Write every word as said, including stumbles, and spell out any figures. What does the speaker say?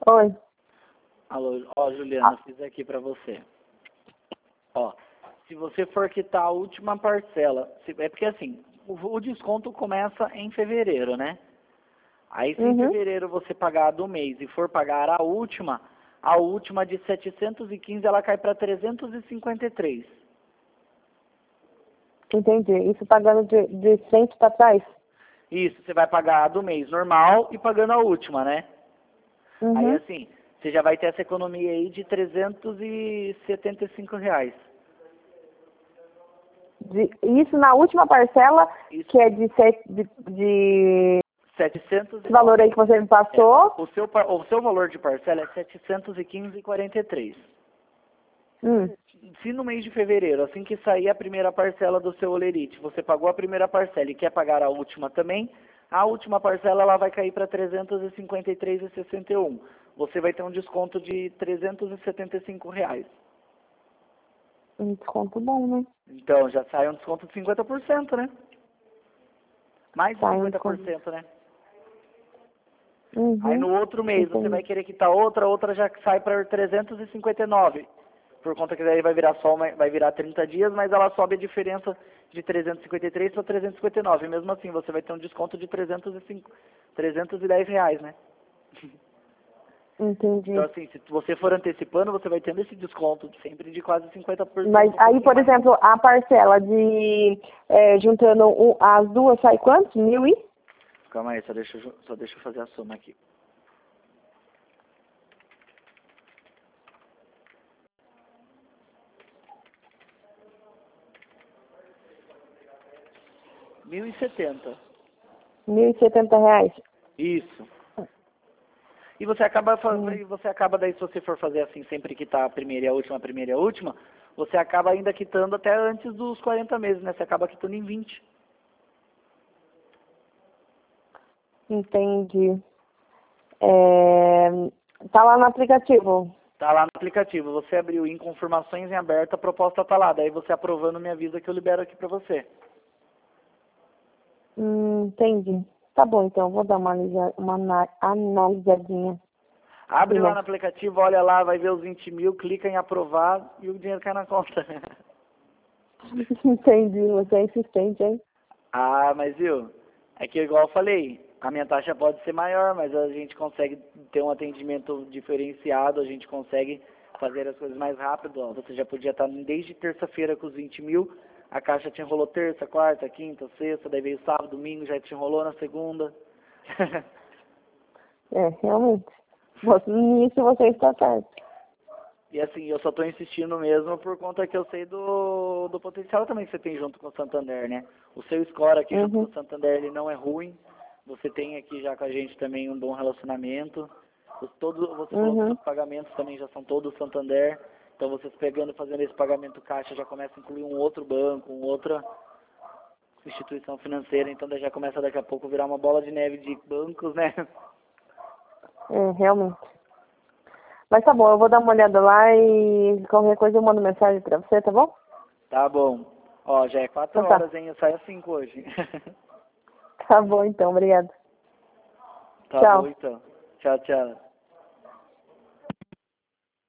Oi. Alô, ó, Juliana, Ah. fiz aqui pra você. Ó, se você for quitar a última parcela, se- é porque assim, o, o desconto começa em fevereiro, né? Aí se em Uhum. fevereiro você pagar a do mês e for pagar a última, a última de setecentos e quinze ela cai para trezentos e cinquenta e três. Entendi. Isso pagando de, de cem para trás? Isso, você vai pagar a do mês normal e pagando a última, né? Aí Uhum. assim, você já vai ter essa economia aí de trezentos e setenta e cinco reais. De, isso na última parcela, Isso. que é de, set, de, de setecentos esse valor aí que você me passou. É, o, seu, par- o seu valor de parcela é setecentos e quinze reais e quarenta e três centavos. Hum. Se no mês de fevereiro, assim que sair a primeira parcela do seu Olerite, você pagou a primeira parcela e quer pagar a última também, a última parcela ela vai cair para trezentos e cinquenta e três reais e sessenta e um centavos. Você vai ter um desconto de trezentos e setenta e cinco reais. Um desconto bom, né? Então já sai um desconto de cinquenta por cento, né? Mais de Sai um cinquenta por desconto. cento, né? Aí Uhum. no outro mês você vai Entendi. querer quitar outra, outra já sai para trezentos e cinquenta e nove. Por conta que daí vai virar só uma, vai virar trinta dias, mas ela sobe a diferença de trezentos e cinquenta e três para trezentos e cinquenta e nove. Mesmo assim, você vai ter um desconto de trezentos e cinco, trezentos e dez reais, né? Então Entendi. assim, se você for antecipando, você vai tendo esse desconto sempre de quase cinquenta por cento. Mas um aí, pouquinho por mais. exemplo, a parcela de é, juntando um, as duas sai quanto? Mil e? Calma aí, só deixa, eu ju- só deixa eu fazer a soma aqui. mil e setenta. Mil e setenta reais. Isso. E você acaba fazendo, Hum. e você acaba daí, se você for fazer assim, sempre quitar a primeira e a última, a primeira e a última, você acaba ainda quitando até antes dos quarenta meses, né? Você acaba quitando em vinte. Entendi. É, tá lá no aplicativo. Tá lá no aplicativo. Você abriu em confirmações em aberto, a proposta tá lá. Daí você aprovando me avisa que eu libero aqui pra você. Hum, entendi. Tá bom, então. Vou dar uma, analisa- uma ana- analisadinha de Abre lá no novo. aplicativo, olha lá, vai ver os vinte mil, clica em aprovar e o dinheiro cai na conta. Entendi. Você é insistente, hein? Ah, mas viu, é que igual eu falei, a minha taxa pode ser maior, mas a gente consegue ter um atendimento diferenciado, a gente consegue fazer as coisas mais rápido. Ó, você já podia estar desde terça-feira com os vinte mil, a caixa te enrolou terça, quarta, quinta, sexta, daí veio sábado, domingo, já te enrolou na segunda. É, realmente. Você, nisso você está certo. E assim, eu só estou insistindo mesmo por conta que eu sei do, do potencial também que você tem junto com o Santander, né? O seu score aqui junto com Uhum. o Santander, ele não é ruim. Você tem aqui já com a gente também um bom relacionamento. Os, todo, você falou que Uhum. os pagamentos também já são todos Santander. Então vocês pegando e fazendo esse pagamento caixa já começa a incluir um outro banco, uma outra instituição financeira. Então daí já começa daqui a pouco a virar uma bola de neve de bancos, né? É, realmente. Mas tá bom, eu vou dar uma olhada lá e qualquer coisa eu mando mensagem pra você, tá bom? Tá bom. Ó, já é quatro Então tá. horas, hein? Eu saio às cinco hoje. Tá bom então, obrigada. Tá bom Tchau. então. Tchau, tchau.